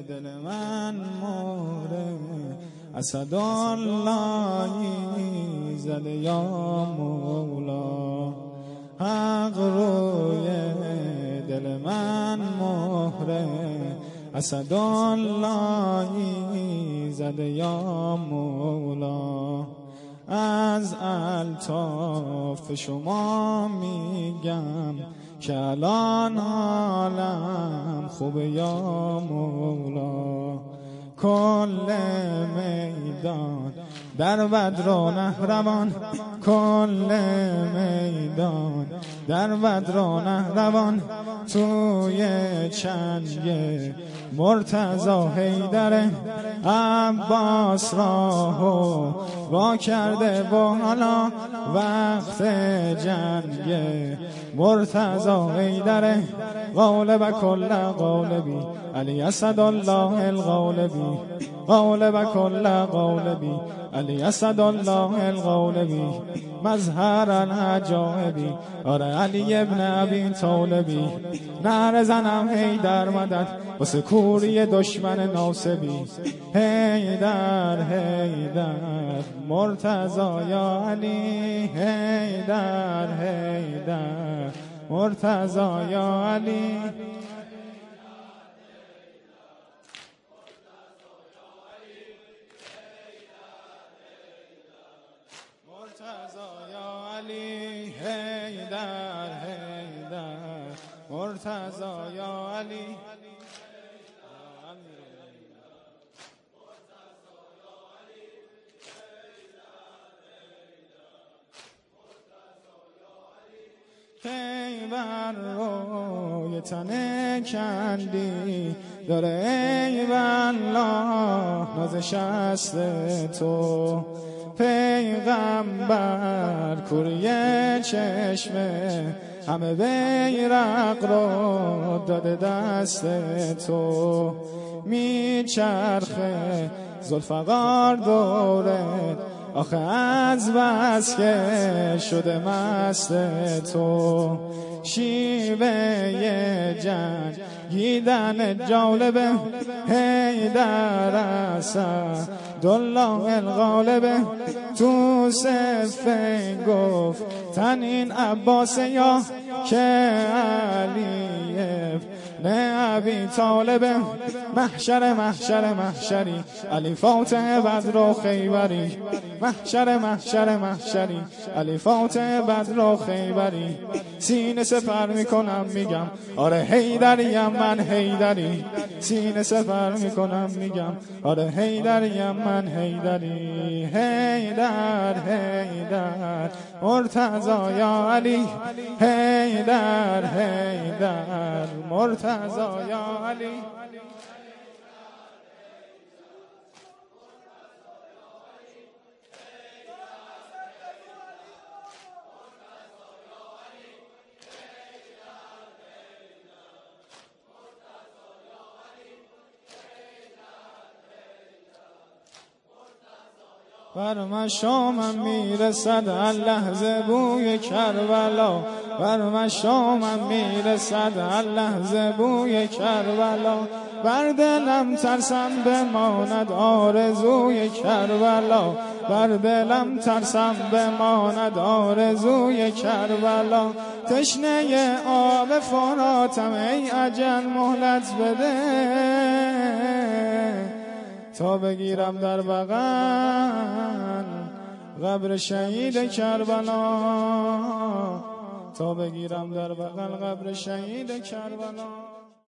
دل من مهره اسداللهی زده یا مولا. حق روی دل من مهره اسداللهی زده یا مولا. از الطاف شما میگم که الان حالم خوبه یا مولا. کل میدان در بدر و نهروان، کل میدان در بدر و نهروان، توی چنگ مرتضی حیدر عباس راهو وا کرده و حالا وقت جنگ مرتضی حیدر. غالب کل غالبی علی اسدالله الغالبی، غالب کل غالبی علی اسدالله الغالبی. مظهر العجائبی آره علی ابن ابی طالبی. نعره زنم حیدر مدد واسه کوری دشمن ناصبی. حیدر حیدر مرتضی یا علی، حیدر حیدر مرتضی یا علی. مرتضی یا علی، حیدر حیدر مرتضی یا علی. خیبر روی تن کندی داره ای والله ناز شست تو. پیغمبر کوری چشمه همه بیرق رو داده دست تو. میچرخه ذوالفقار دوره آخه از بس که شده مست تو. شیوه جنگیدن جالبه حیدر اسدالله الغالبه. تو صفین گفت تن این عباس یا که علی ابن ابی طالبه. محشر محشر محشری علی فاتح بدر و خیبری. محشر محشر محشری علی فاتح بدر و خیبری. سینه سپر میکنم میگم آره حیدریم من حیدری. سینه سپر میکنم میگم آره حیدریم من حیدری. حیدر حیدر مرتضی یا علی، حیدر حیدر مرتضی یا علی. بر مشامم میرسد هر لحظه بوی کربلا. بر مشامم میرسد هر لحظه بوی کربلا. بر دلم ترسم بماند آرزوی کربلا. بر دلم ترسم بماند آرزوی کربلا. تشنه آب فراتم ای اجل مهلت بده تا بگیرم در بغل قبر شهید کربلا. تا بگیرم در بغل قبر شهید کربلا.